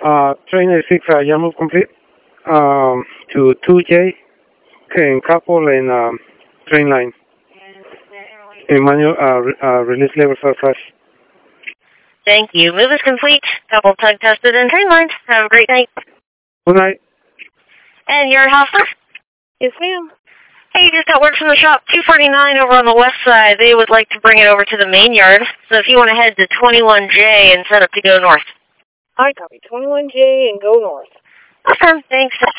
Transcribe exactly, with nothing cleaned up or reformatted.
Uh, train eighty-six, uh, Yamaha complete. Um, to two J, and couple and um, train line. And manual uh, re uh, release lever for flash. Thank you. Move is complete. Couple tug tested and train lines. Have a great night. Good night. And your Hoffer? Yes, ma'am. Hey, just got word from the shop, two forty-nine over on the west side. They would like to bring it over to the main yard. So if you want to head to twenty-one J and set up to go north. I copy. twenty-one J and go north. Awesome. Thanks.